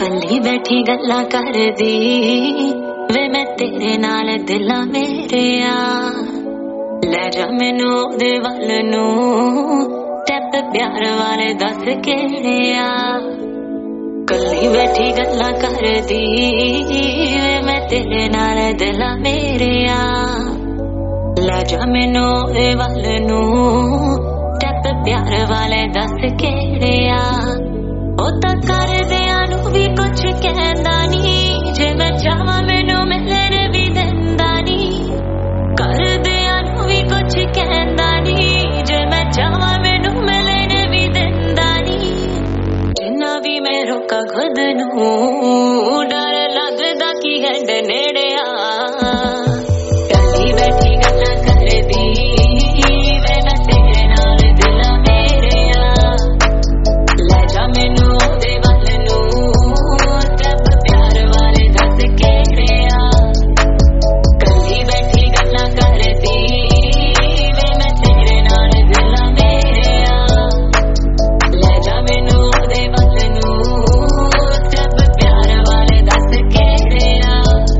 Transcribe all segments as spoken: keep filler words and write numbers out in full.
कली बैठी गल्ला कर दी वे मैं तेरे नाल दिला मेरे आ ले जा मैनू ओदे वल नू टैप प्यार वाले दस केड़े आ कली बैठी गल्ला कर दी वे मैं तेरे नाल दिला मेरे आ ले जा मैनू ओदे वल नू टैप प्यार वाले दस केड़े आ ओ तां कर दियां नू भी कुछ कहंदा नी जे मैं चाहां मैनू मिलण भी दिंदा नी कर दियां नू भी कुछ कहंदा नी जे मैं चाहां मैनू मिलण भी दिंदा नी जिन्ना भी मैं रोका खुद नू डर लगदा कि हंड नेड़े आ कली बैठी गल्लां करदी वे मैं तेरे नाल दिला मेरे आ ले जा मैनू ओदे वल नू टैप प्यार वाले दस केड़े आ कली बैठी गल्लां करदी वे मैं तेरे नाल दिला मेरे आ ले जा मैनू ओदे वल नू टैप प्यार वाले दस केड़े आ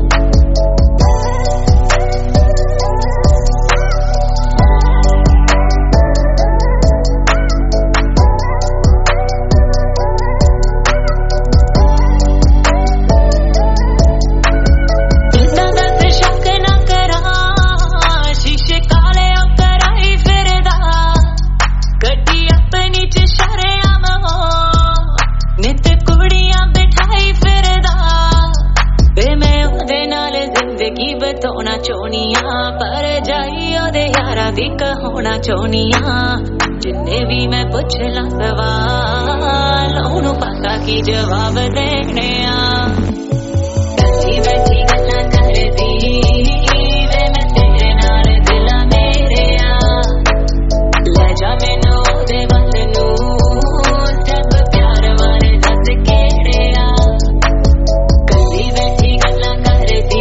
बताना चोनिया पर जाई ओदे यारा दी कहना चोनिया जिन्ने भी मैं पुछ ला सवाल ओनू पता की जवाब देने आ कली बैठी गल्लां करदी वे मैं तेरे नाल दिला मेरे आ ले जा मैनू ओदे वल नू टैप प्यार वाले दस केड़े आ कली बैठी गल्लां करदी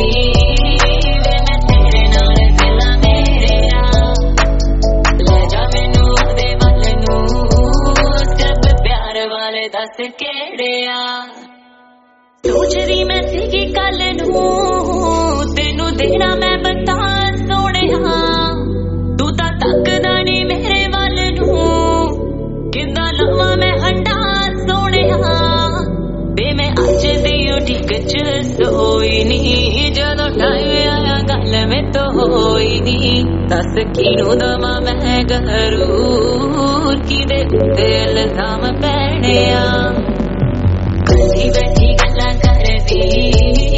दस केड़े आ सोचदी मैं सीगी कल नू तेनू देना मैं बता सोहणिया तू तां तकदा नी मेरे वल नू किदां लवां मैं हंडा सोहणिया वे मैं अज दी ठीक च सोई नी जदों टाइम आया गल में तो होई नी दस किनू दवां मैं गरूर किदे उत्ते इल्जाम पैणे आ कली बैठी गल्लां करदी